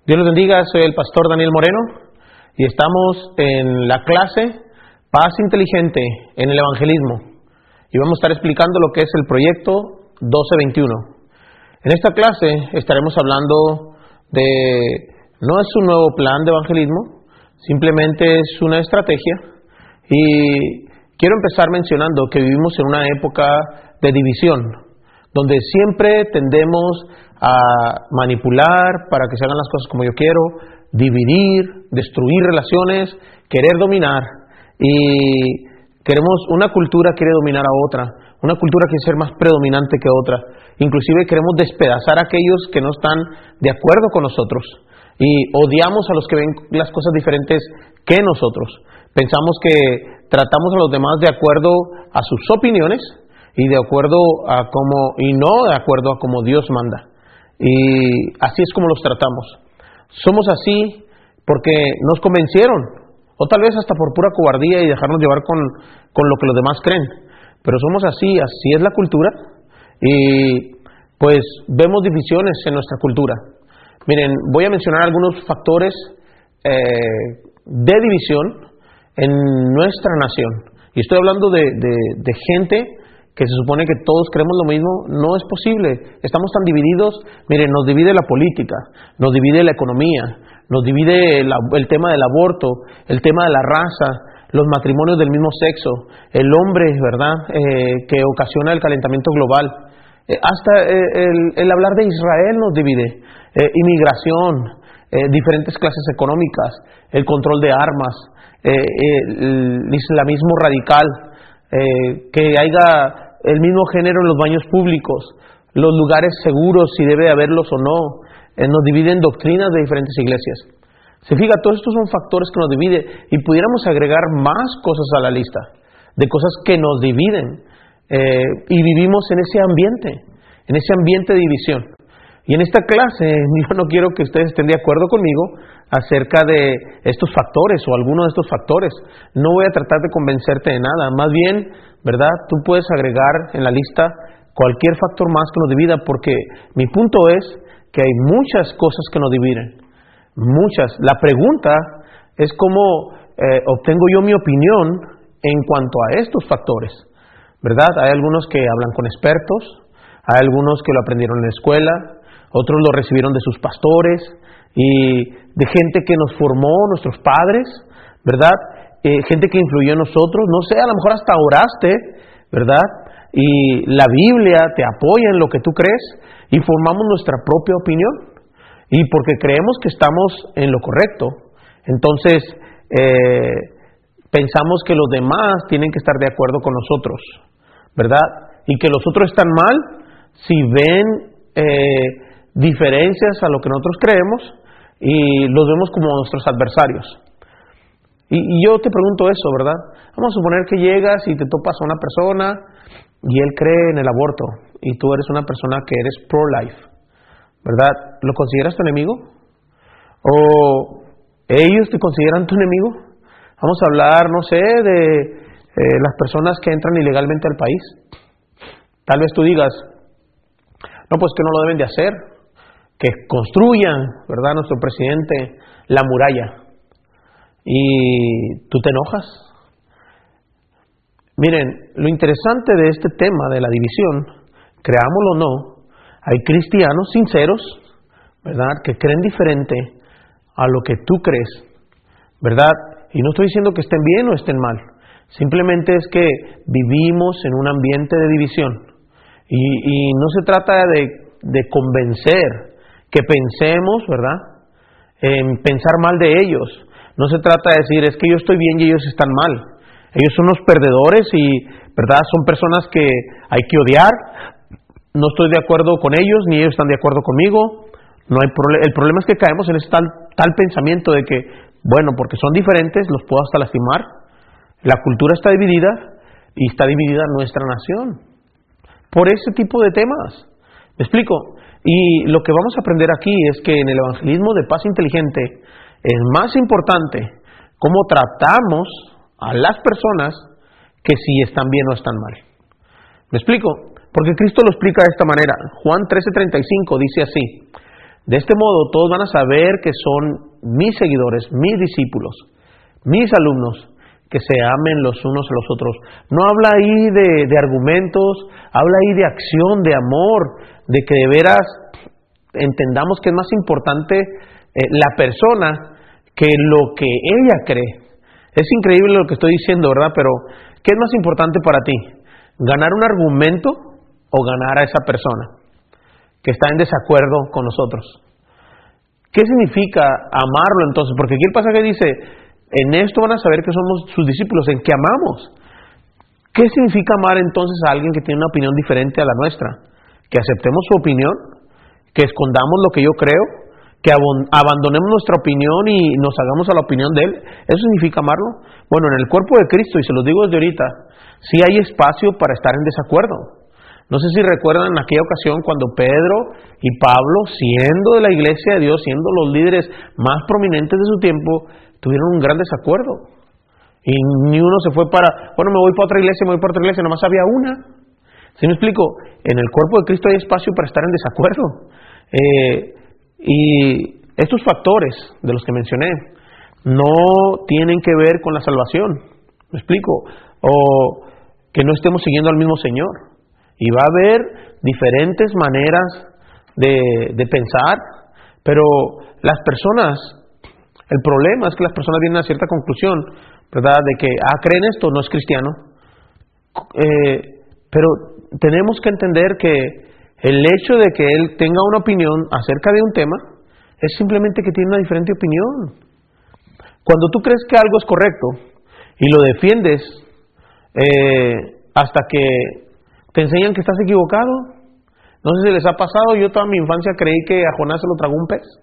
Dios los bendiga, soy el pastor Daniel Moreno y estamos en la clase Paz Inteligente en el Evangelismo y vamos a estar explicando lo que es el proyecto 1221. En esta clase estaremos hablando no es un nuevo plan de evangelismo, simplemente es una estrategia, y quiero empezar mencionando que vivimos en una época de división, donde siempre tendemos a manipular para que se hagan las cosas como yo quiero, dividir, destruir relaciones, querer dominar, y una cultura quiere dominar a otra, una cultura quiere ser más predominante que otra, inclusive queremos despedazar a aquellos que no están de acuerdo con nosotros, y odiamos a los que ven las cosas diferentes que nosotros. Pensamos que tratamos a los demás de acuerdo a sus opiniones y de acuerdo a y no de acuerdo a como Dios manda. Y así es como los tratamos. Somos así porque nos convencieron, o tal vez hasta por pura cobardía y dejarnos llevar con lo que los demás creen. Pero somos así es la cultura, y pues vemos divisiones en nuestra cultura. Miren, voy a mencionar algunos factores de división en nuestra nación. Y estoy hablando de gente que se supone que todos creemos lo mismo. No es posible, estamos tan divididos. Miren, nos divide la política, nos divide la economía, nos divide el tema del aborto, el tema de la raza, los matrimonios del mismo sexo, el hombre, ¿verdad?, que ocasiona el calentamiento global, hasta el hablar de Israel nos divide, inmigración, diferentes clases económicas, el control de armas, el islamismo radical, que haya el mismo género en los baños públicos, los lugares seguros, si debe haberlos o no, nos dividen doctrinas de diferentes iglesias. Se fija, todos estos son factores que nos dividen, y pudiéramos agregar más cosas a la lista, de cosas que nos dividen, y vivimos en ese ambiente de división. Y en esta clase yo no quiero que ustedes estén de acuerdo conmigo acerca de estos factores o algunos de estos factores. No voy a tratar de convencerte de nada, más bien, ¿verdad?, tú puedes agregar en la lista cualquier factor más que nos divida, porque mi punto es que hay muchas cosas que nos dividen, muchas. La pregunta es cómo obtengo yo mi opinión en cuanto a estos factores, ¿verdad? Hay algunos que hablan con expertos, hay algunos que lo aprendieron en la escuela, otros lo recibieron de sus pastores y de gente que nos formó, nuestros padres, ¿verdad? Gente que influyó en nosotros, no sé, a lo mejor hasta oraste, ¿verdad? Y la Biblia te apoya en lo que tú crees, y formamos nuestra propia opinión, y porque creemos que estamos en lo correcto, entonces pensamos que los demás tienen que estar de acuerdo con nosotros, ¿verdad? Y que los otros están mal si ven diferencias a lo que nosotros creemos, y los vemos como nuestros adversarios. Y yo te pregunto eso, ¿verdad? Vamos a suponer que llegas y te topas a una persona y él cree en el aborto, y tú eres una persona que eres pro-life, ¿verdad? ¿Lo consideras tu enemigo? ¿O ellos te consideran tu enemigo? Vamos a hablar, no sé, de las personas que entran ilegalmente al país. Tal vez tú digas, no, pues que no lo deben de hacer, que construyan, ¿verdad?, nuestro presidente, la muralla. Y tú te enojas. Miren, lo interesante de este tema de la división, creámoslo o no, hay cristianos sinceros, ¿verdad?, que creen diferente a lo que tú crees, ¿verdad? Y no estoy diciendo que estén bien o estén mal, simplemente es que vivimos en un ambiente de división, y no se trata de convencer que pensemos, ¿verdad?, en pensar mal de ellos. No se trata de decir, es que yo estoy bien y ellos están mal. Ellos son los perdedores y, ¿verdad?, son personas que hay que odiar. No estoy de acuerdo con ellos, ni ellos están de acuerdo conmigo. No hay el problema es que caemos en ese tal pensamiento de que, bueno, porque son diferentes, los puedo hasta lastimar. La cultura está dividida, y está dividida nuestra nación por ese tipo de temas. ¿Me explico? Y lo que vamos a aprender aquí es que en el evangelismo de Paz Inteligente es más importante cómo tratamos a las personas que si están bien o están mal. ¿Me explico? Porque Cristo lo explica de esta manera. Juan 13:35 dice así: De este modo todos van a saber que son mis seguidores, mis discípulos, mis alumnos, que se amen los unos a los otros. No habla ahí de argumentos, habla ahí de acción, de amor, de que de veras entendamos que es más importante la persona que lo que ella cree. Es increíble lo que estoy diciendo, ¿verdad? Pero ¿qué es más importante para ti? ¿Ganar un argumento o ganar a esa persona que está en desacuerdo con nosotros? ¿Qué significa amarlo entonces? Porque aquí el pasaje dice, en esto van a saber que somos sus discípulos, en que amamos. ¿Qué significa amar entonces a alguien que tiene una opinión diferente a la nuestra? ¿Que aceptemos su opinión? ¿Que escondamos lo que yo creo? ¿Que abandonemos nuestra opinión y nos hagamos a la opinión de él? ¿Eso significa amarlo? Bueno, en el cuerpo de Cristo, y se los digo desde ahorita, sí hay espacio para estar en desacuerdo. No sé si recuerdan en aquella ocasión cuando Pedro y Pablo, siendo de la iglesia de Dios, siendo los líderes más prominentes de su tiempo, tuvieron un gran desacuerdo. Y ni uno se fue me voy para otra iglesia, nomás había una. ¿Sí me explico? En el cuerpo de Cristo hay espacio para estar en desacuerdo. Y estos factores de los que mencioné no tienen que ver con la salvación. ¿Me explico? O que no estemos siguiendo al mismo Señor. Y va a haber diferentes maneras de pensar, pero las personas, el problema es que las personas vienen a cierta conclusión, ¿verdad? De que, creen esto, no es cristiano. Pero tenemos que entender que el hecho de que él tenga una opinión acerca de un tema es simplemente que tiene una diferente opinión. Cuando tú crees que algo es correcto y lo defiendes hasta que te enseñan que estás equivocado. No sé si les ha pasado, yo toda mi infancia creí que a Jonás se lo tragó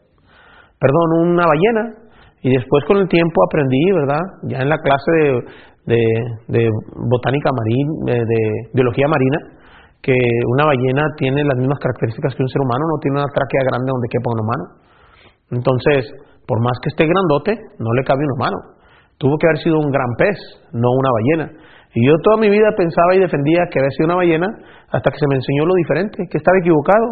una ballena, y después con el tiempo aprendí, ¿verdad? Ya en la clase de botánica marina, de biología marina, que una ballena tiene las mismas características que un ser humano, no tiene una tráquea grande donde quepa un humano. Entonces, por más que esté grandote, no le cabe un humano. Tuvo que haber sido un gran pez, no una ballena. Y yo toda mi vida pensaba y defendía que había sido una ballena hasta que se me enseñó lo diferente, que estaba equivocado.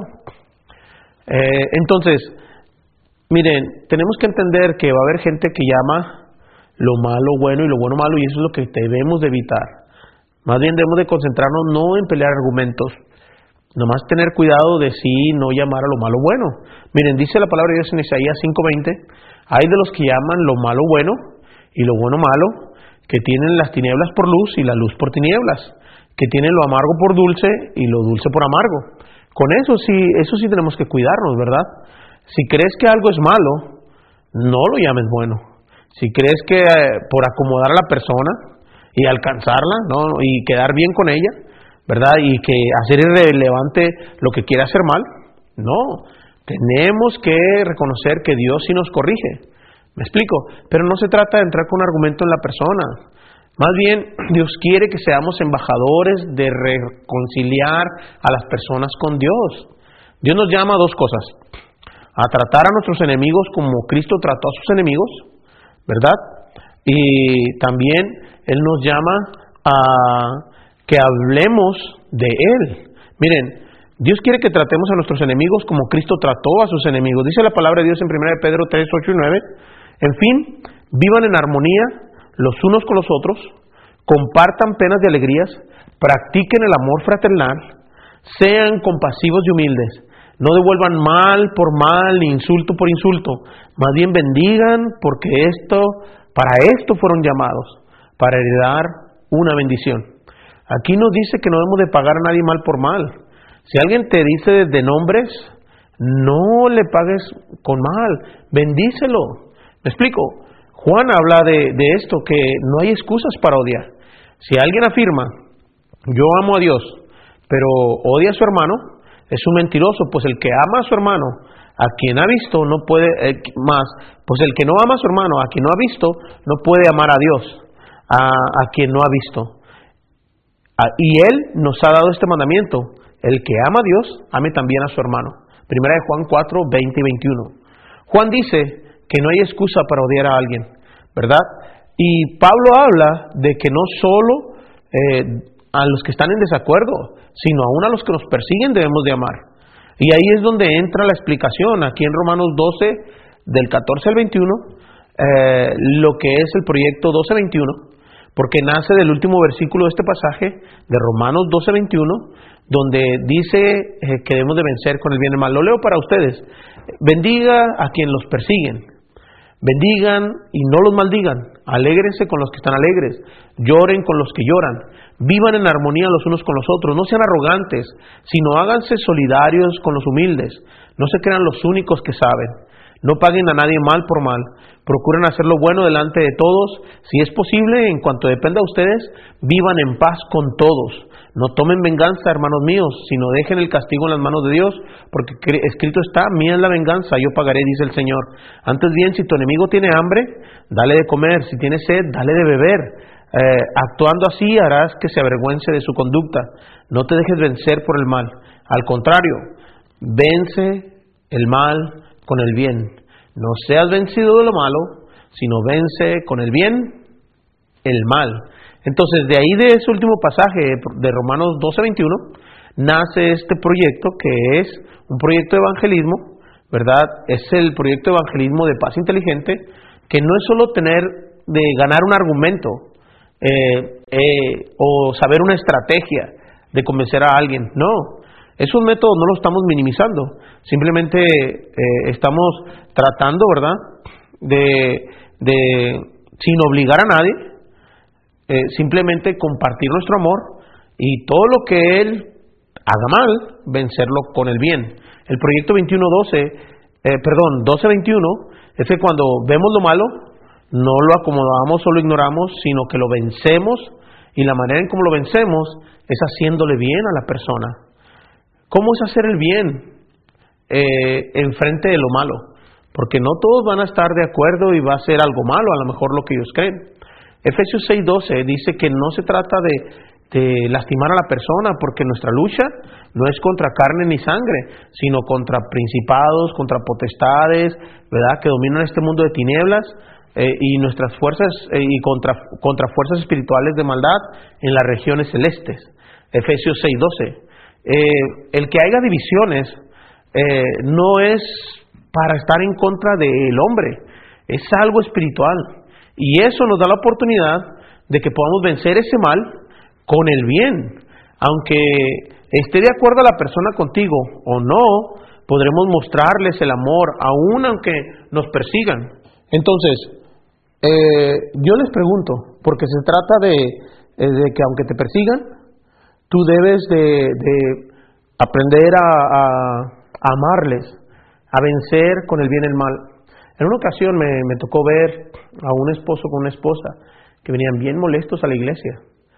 Entonces, miren, tenemos que entender que va a haber gente que llama lo malo bueno y lo bueno malo, y eso es lo que debemos de evitar. Más bien debemos de concentrarnos no en pelear argumentos, nomás tener cuidado de no llamar a lo malo bueno. Miren, dice la palabra de Dios en Isaías 5:20, hay de los que llaman lo malo bueno y lo bueno malo, que tienen las tinieblas por luz y la luz por tinieblas, que tienen lo amargo por dulce y lo dulce por amargo. Con eso sí tenemos que cuidarnos, ¿verdad? Si crees que algo es malo, no lo llames bueno. Si crees que por acomodar a la persona y alcanzarla, ¿no? Y quedar bien con ella, ¿verdad? Y que hacer irrelevante lo que quiere hacer mal, no. Tenemos que reconocer que Dios sí nos corrige. ¿Me explico? Pero no se trata de entrar con un argumento en la persona. Más bien, Dios quiere que seamos embajadores de reconciliar a las personas con Dios. Dios nos llama a dos cosas: a tratar a nuestros enemigos como Cristo trató a sus enemigos, ¿verdad? Y también Él nos llama a que hablemos de Él. Miren, Dios quiere que tratemos a nuestros enemigos como Cristo trató a sus enemigos. Dice la palabra de Dios en 1 Pedro 3, 8 y 9. En fin, vivan en armonía los unos con los otros, compartan penas y alegrías, practiquen el amor fraternal, sean compasivos y humildes, no devuelvan mal por mal ni insulto por insulto, más bien bendigan, porque para esto fueron llamados, para heredar una bendición. Aquí nos dice que no debemos de pagar a nadie mal por mal. Si alguien te dice de nombres, no le pagues con mal, bendícelo. ¿Me explico? Juan habla de esto, que no hay excusas para odiar. Si alguien afirma, yo amo a Dios, pero odia a su hermano, es un mentiroso, pues el que ama a su hermano, a quien ha visto, no puede pues el que no ama a su hermano, a quien no ha visto, no puede amar a Dios, a quien no ha visto. Y Él nos ha dado este mandamiento: el que ama a Dios, ame también a su hermano. Primera de Juan 4, 20 y 21. Juan dice que no hay excusa para odiar a alguien, ¿verdad? Y Pablo habla de que no solo a los que están en desacuerdo, sino aún a los que nos persiguen debemos de amar. Y ahí es donde entra la explicación, aquí en Romanos 12, del 14 al 21, lo que es el proyecto 12:21, porque nace del último versículo de este pasaje, de Romanos 12:21, donde dice que debemos de vencer con el bien y el mal. Lo leo para ustedes. Bendiga a quien los persiguen, bendigan y no los maldigan, alégrense con los que están alegres, lloren con los que lloran, vivan en armonía los unos con los otros, no sean arrogantes, sino háganse solidarios con los humildes, no se crean los únicos que saben, no paguen a nadie mal por mal, procuren hacer lo bueno delante de todos, si es posible, en cuanto dependa de ustedes, vivan en paz con todos. No tomen venganza, hermanos míos, sino dejen el castigo en las manos de Dios, porque escrito está, mía es la venganza, yo pagaré, dice el Señor. Antes bien, si tu enemigo tiene hambre, dale de comer, si tiene sed, dale de beber. Actuando así harás que se avergüence de su conducta. No te dejes vencer por el mal, al contrario, vence el mal con el bien. No seas vencido de lo malo, sino vence con el bien el mal. Entonces, de ahí, de ese último pasaje de Romanos 12:21, nace este proyecto que es un proyecto de evangelismo, ¿verdad? Es el proyecto de evangelismo de paz inteligente, que no es solo de ganar un argumento o saber una estrategia de convencer a alguien, no. Es un método, no lo estamos minimizando, simplemente estamos tratando, ¿verdad?, sin obligar a nadie, simplemente compartir nuestro amor y todo lo que Él haga mal, vencerlo con el bien. El proyecto 12:21 es que cuando vemos lo malo, no lo acomodamos o lo ignoramos, sino que lo vencemos, y la manera en cómo lo vencemos es haciéndole bien a la persona. ¿Cómo es hacer el bien enfrente de lo malo? Porque no todos van a estar de acuerdo y va a ser algo malo, a lo mejor lo que ellos creen. Efesios 6:12 dice que no se trata de lastimar a la persona, porque nuestra lucha no es contra carne ni sangre, sino contra principados, contra potestades, ¿verdad?, que dominan este mundo de tinieblas, y nuestras fuerzas, y contra fuerzas espirituales de maldad en las regiones celestes. Efesios 6:12. El que haya divisiones no es para estar en contra del hombre, es algo espiritual. Y eso nos da la oportunidad de que podamos vencer ese mal con el bien. Aunque esté de acuerdo la persona contigo o no, podremos mostrarles el amor, aun aunque nos persigan. Entonces, yo les pregunto, porque se trata de que aunque te persigan, tú debes de aprender a amarles, a vencer con el bien el mal. En una ocasión me tocó ver a un esposo con una esposa que venían bien molestos a la iglesia.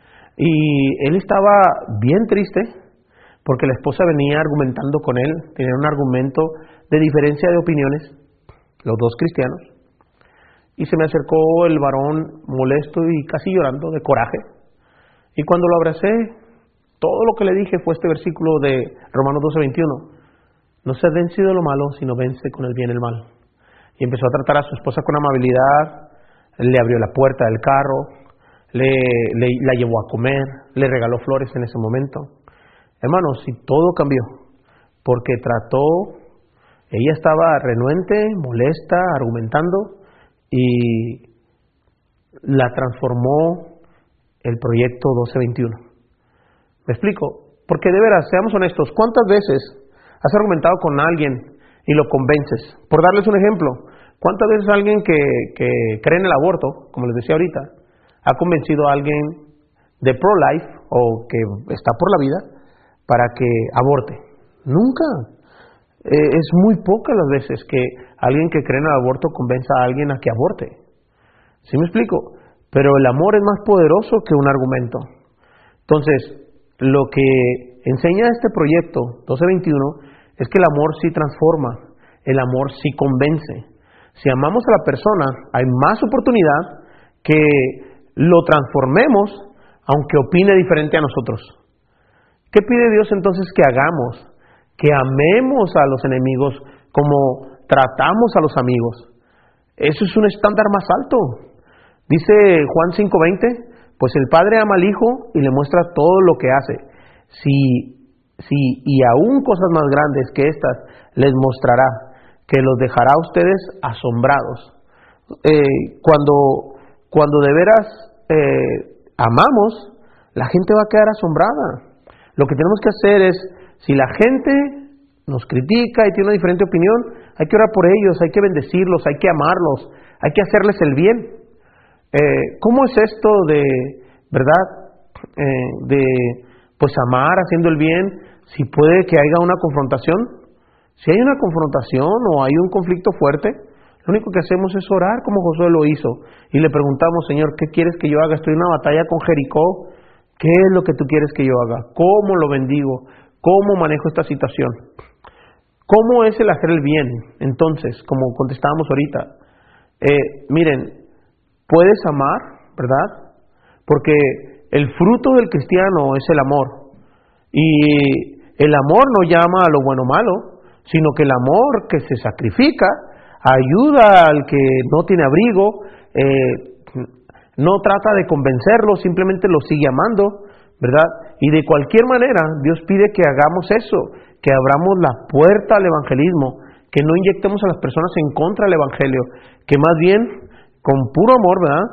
Y él estaba bien triste porque la esposa venía argumentando con él, tenía un argumento de diferencia de opiniones, los dos cristianos. Y se me acercó el varón molesto y casi llorando de coraje. Y cuando lo abracé, todo lo que le dije fue este versículo de Romanos 12:21. No seas vencido de lo malo, sino vence con el bien el mal. Y empezó a tratar a su esposa con amabilidad, le abrió la puerta del carro, la llevó a comer, le regaló flores en ese momento. Hermanos, y todo cambió, porque ella estaba renuente, molesta, argumentando, y la transformó el proyecto 12:21. ¿Me explico? Porque de veras, seamos honestos, ¿cuántas veces has argumentado con alguien y lo convences? Por darles un ejemplo, ¿cuántas veces alguien que cree en el aborto, como les decía ahorita, ha convencido a alguien de pro-life o que está por la vida para que aborte? Nunca. Es muy pocas las veces que alguien que cree en el aborto convenza a alguien a que aborte. ¿Sí me explico? Pero el amor es más poderoso que un argumento. Entonces, lo que enseña este proyecto 12:21 es que el amor sí transforma, el amor sí convence. Si amamos a la persona, hay más oportunidad que lo transformemos, aunque opine diferente a nosotros. ¿Qué pide Dios entonces que hagamos? Que amemos a los enemigos como tratamos a los amigos. Eso es un estándar más alto. Dice Juan 5:20, pues el Padre ama al Hijo y le muestra todo lo que hace. Si y aún cosas más grandes que estas les mostrará, que los dejará a ustedes asombrados. Cuando de veras amamos, la gente va a quedar asombrada. Lo que tenemos que hacer es, si la gente nos critica y tiene una diferente opinión, hay que orar por ellos, hay que bendecirlos, hay que amarlos, hay que hacerles el bien. ¿Cómo es esto de, verdad, de pues amar haciendo el bien, si puede que haya una confrontación? Si hay una confrontación o hay un conflicto fuerte, lo único que hacemos es orar como Josué lo hizo y le preguntamos: Señor, ¿qué quieres que yo haga? Estoy en una batalla con Jericó, ¿qué es lo que tú quieres que yo haga? ¿Cómo lo bendigo? ¿Cómo manejo esta situación? ¿Cómo es el hacer el bien? Entonces, como contestábamos ahorita, miren, puedes amar, ¿verdad? Porque el fruto del cristiano es el amor. Y el amor no llama a lo bueno o malo, sino que el amor que se sacrifica ayuda al que no tiene abrigo, no trata de convencerlo, simplemente lo sigue amando, ¿verdad? Y de cualquier manera, Dios pide que hagamos eso, que abramos la puerta al evangelismo, que no inyectemos a las personas en contra del evangelio, que más bien, con puro amor, ¿verdad?,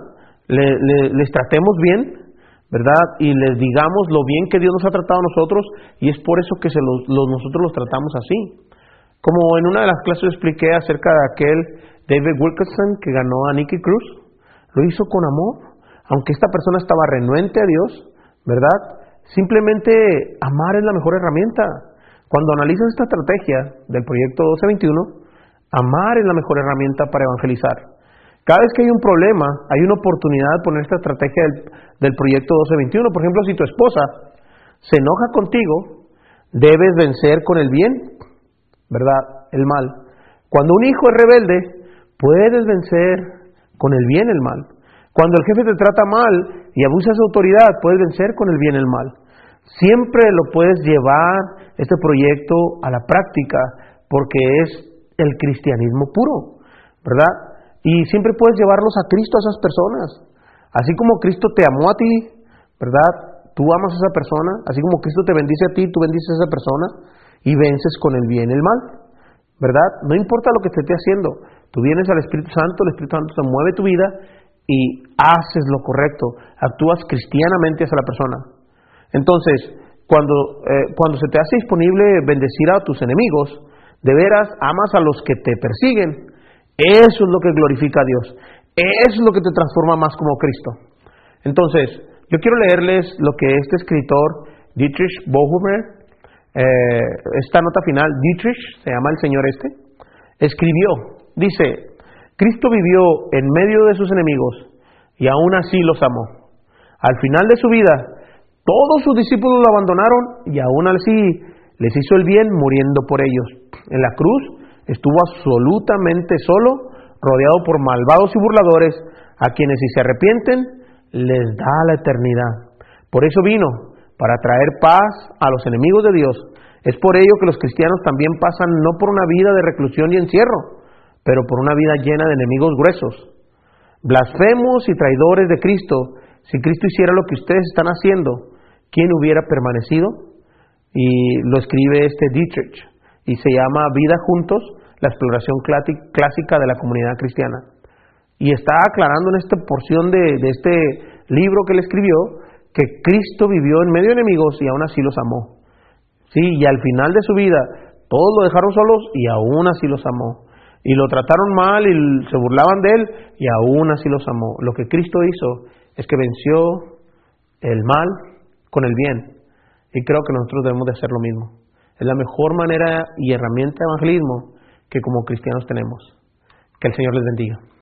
les tratemos bien, ¿verdad?, y les digamos lo bien que Dios nos ha tratado a nosotros, y es por eso que nosotros los tratamos así. Como en una de las clases expliqué acerca de aquel David Wilkerson que ganó a Nicky Cruz, lo hizo con amor, aunque esta persona estaba renuente a Dios, ¿verdad? Simplemente amar es la mejor herramienta. Cuando analizas esta estrategia del proyecto 1221, amar es la mejor herramienta para evangelizar. Cada vez que hay un problema, hay una oportunidad de poner esta estrategia del proyecto 1221. Por ejemplo, si tu esposa se enoja contigo, debes vencer con el bien, ¿verdad?, el mal. Cuando un hijo es rebelde, puedes vencer con el bien el mal. Cuando el jefe te trata mal y abusa de su autoridad, puedes vencer con el bien el mal. Siempre lo puedes llevar este proyecto a la práctica, porque es el cristianismo puro, ¿verdad? Y siempre puedes llevarlos a Cristo, a esas personas. Así como Cristo te amó a ti, ¿verdad?, tú amas a esa persona. Así como Cristo te bendice a ti, tú bendices a esa persona y vences con el bien el mal, ¿verdad? No importa lo que te esté haciendo, tú vienes al Espíritu Santo, el Espíritu Santo se mueve tu vida y haces lo correcto, actúas cristianamente hacia la persona. Entonces, cuando se te hace disponible bendecir a tus enemigos, de veras amas a los que te persiguen, eso es lo que glorifica a Dios, eso es lo que te transforma más como Cristo. Entonces, yo quiero leerles lo que este escritor, Dietrich Bonhoeffer, esta nota final, Dietrich, se llama el señor escribió, dice: Cristo vivió en medio de sus enemigos y aún así los amó. Al final de su vida, todos sus discípulos lo abandonaron y aún así les hizo el bien muriendo por ellos. En la cruz estuvo absolutamente solo, rodeado por malvados y burladores, a quienes si se arrepienten, les da la eternidad. Por eso vino, para traer paz a los enemigos de Dios. Es por ello que los cristianos también pasan no por una vida de reclusión y encierro, pero por una vida llena de enemigos gruesos. Blasfemos y traidores de Cristo, si Cristo hiciera lo que ustedes están haciendo, ¿quién hubiera permanecido? Y lo escribe Dietrich, y se llama Vida Juntos, la exploración clásica de la comunidad cristiana. Y está aclarando en esta porción de este libro que él escribió, que Cristo vivió en medio de enemigos y aún así los amó. Sí, y al final de su vida, todos lo dejaron solos y aún así los amó. Y lo trataron mal y se burlaban de él y aún así los amó. Lo que Cristo hizo es que venció el mal con el bien. Y creo que nosotros debemos de hacer lo mismo. Es la mejor manera y herramienta de evangelismo que como cristianos tenemos. Que el Señor les bendiga.